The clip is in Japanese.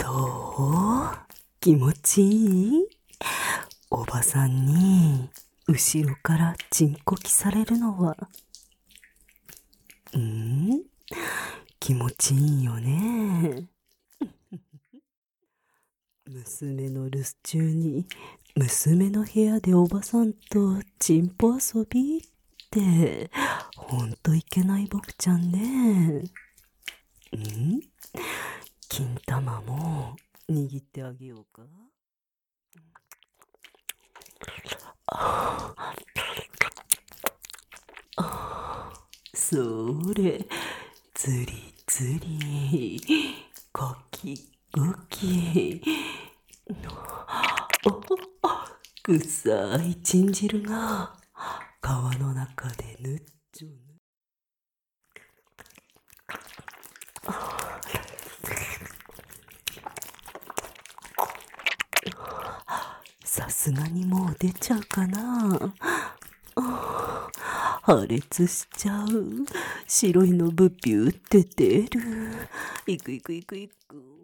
どう？気持ちいい？おばさんに後ろからチンコキされるのは気持ちいいよね。娘の留守中に娘の部屋でおばさんとチンポ遊びってほんといけない僕ちゃんね。金玉も握ってあげようか。それ、ずりずり、ゴキゴキ。臭いチン汁が皮の中でぬっちょぬ。さすがにもう出ちゃうかな。破裂しちゃう。白いのブピューって出る。いくいくいくいく。